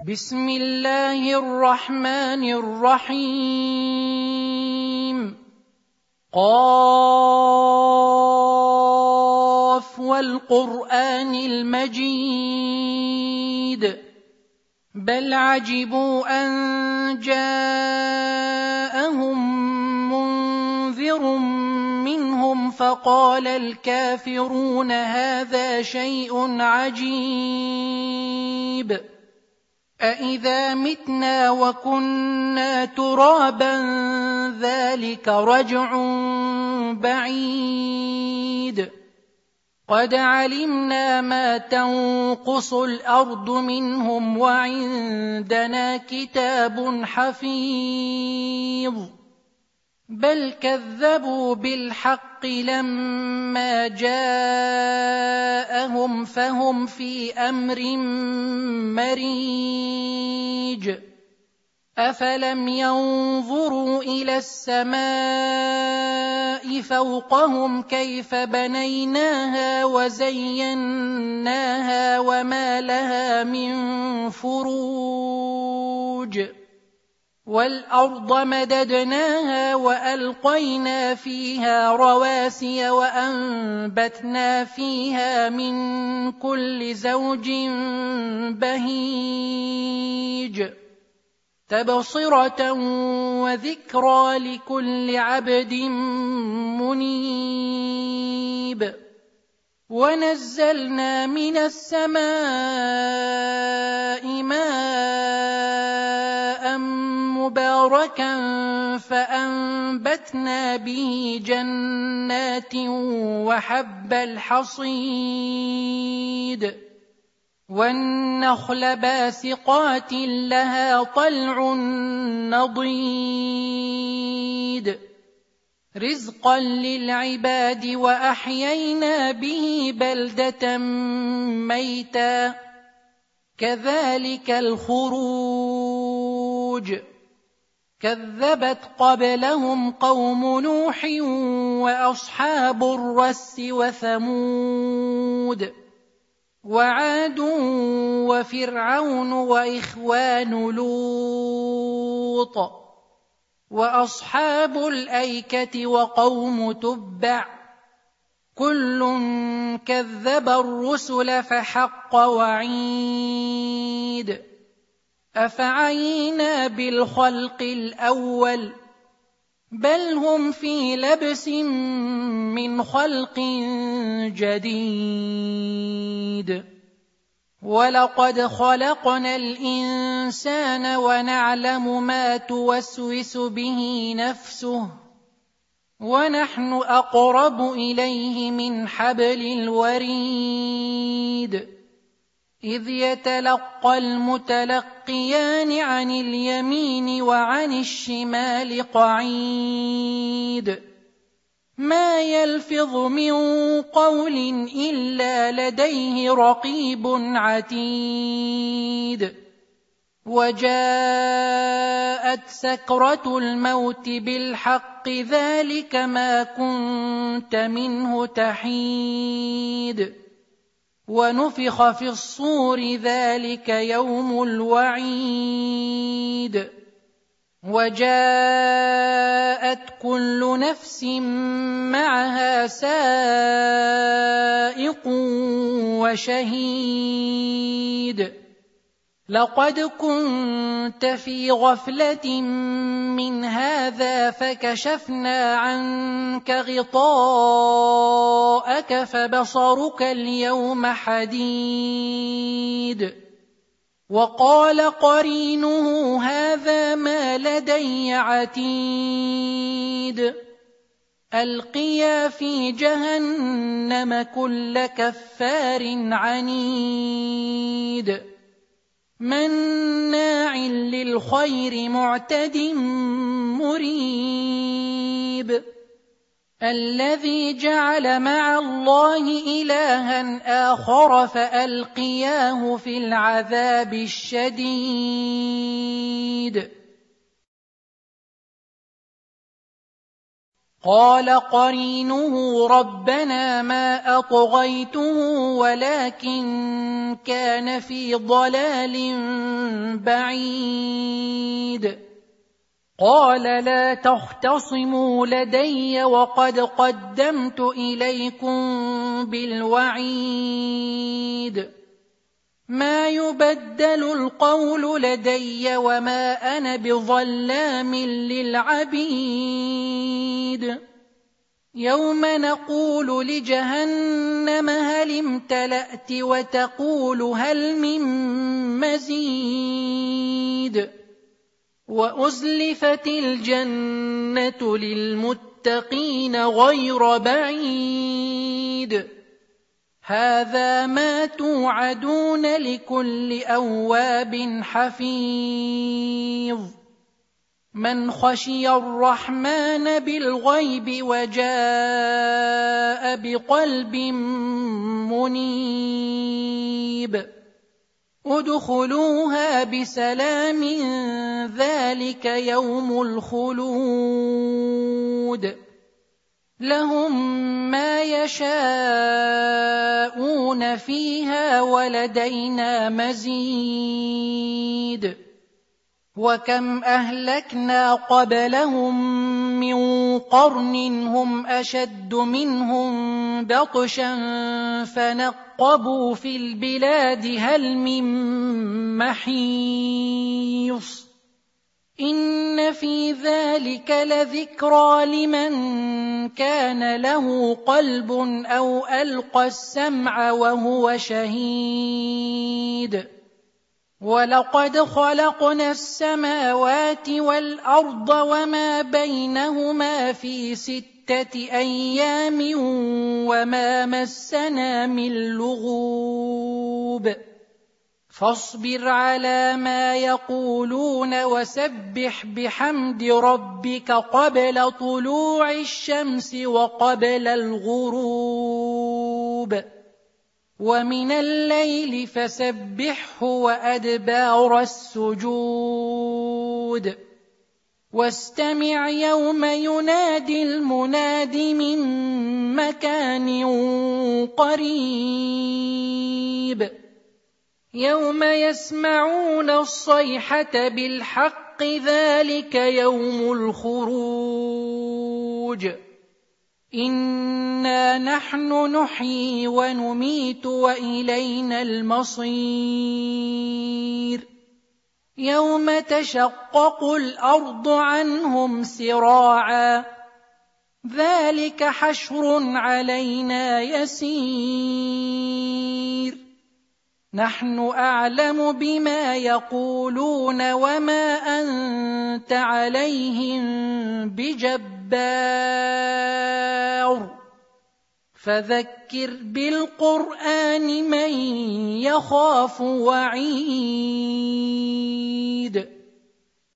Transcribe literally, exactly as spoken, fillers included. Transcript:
بسم الله الرحمن الرحيم. قاف والقرآن المجيد بل عجبوا أن جاءهم منذر منهم فقال الكافرون هذا شيء عجيب أإذا متنا وكنا ترابا ذلك رجع بعيد قد علمنا ما تنقص الأرض منهم وعندنا كتاب حفيظ بل كذبوا بالحق لما جاءهم فهم في أمر مريج أفلم ينظروا إلى السماء فوقهم كيف بنيناها وزيناها وما لها من فروج والأرض مددناها وألقينا فيها رواسي وأنبتنا فيها من كل زوج بهيج تبصرة وذكرى لكل عبد منيب ونزلنا من السماء ماء مباركا فأنبتنا به جنات وحب الحصيد والنخل باسقات لها طلع نضيد رزقا للعباد وأحيينا به بلدة ميتا كذلك الخروج كذبت قبلهم قوم نوح وأصحاب الرس وثمود وعاد وفرعون وإخوان لوط وأصحاب الأيكة وقوم تبع كل كذب الرسل فحق وعيد أفعينا بالخلق الأول بل هم في لبس من خلق جديد ولقد خلقنا الإنسان ونعلم ما توسوس به نفسه ونحن أقرب إليه من حبل الوريد إذ يتلقى المتلقيان عن اليمين وعن الشمال قعيد ما يلفظ من قول إلا لديه رقيب عتيد وجاءت سكرة الموت بالحق ذلك ما كنت منه تحيد ونفخ في الصور ذلك يوم الوعيد وجاءت كل نفس معها سائق وشهيد لقد كنت في غفلة من هذا فكشفنا عنك غطاءك فبصرك اليوم حديد وقال قرينه هذا ما لدي عتيد ألقيا في جهنم كل كفار عنيد مناع للخير معتد مريب الذي جعل مع الله إلها آخر فألقياه في العذاب الشديد قال قرينه ربنا ما أطغيته ولكن كان في ضلال بعيد. قال لا تختصموا لدي وقد قدمت إليكم بالوعيد. ما يبدل القول لدي وما أنا بظلام للعبيد. يوم نقول لجهنم هل امتلأت وتقول هل من مزيد. وأزلفت الجنة للمتقين غير بعيد. هذا ما توعدون لكل أواب حفيظ. من خشي الرحمن بالغيب وجاء بقلب منيب. ادخلوها بسلام ذلك يوم الخلود. لهم ما يشاءون فيها ولدينا مزيد. وكم أهلكنا قبلهم من قرن هم أشد منهم بطشا فنقبوا في البلاد هل من محيص. إن في ذلك لذكرى لمن كان له قلب أو ألقى السمع وهو شهيد. ولقد خلقنا السماوات والأرض وما بينهما في ستة أيام وما مسنا من لغوب. فاصبر على ما يقولون وسبح بحمد ربك قبل طلوع الشمس وقبل الغروب. ومن الليل فسبحه وأدبار السجود. واستمع يوم ينادي المناد من مكان قريب. يوم يسمعون الصيحة بالحق ذلك يوم الخروج. إنا نحن نحيي ونميت وإلينا المصير. يوم تشقق الأرض عنهم سراعا. ذلك حشر علينا يسير. نحن أعلم بما يقولون وما أنت عليهم بجبار. فذكر بالقرآن من يخاف وعيد.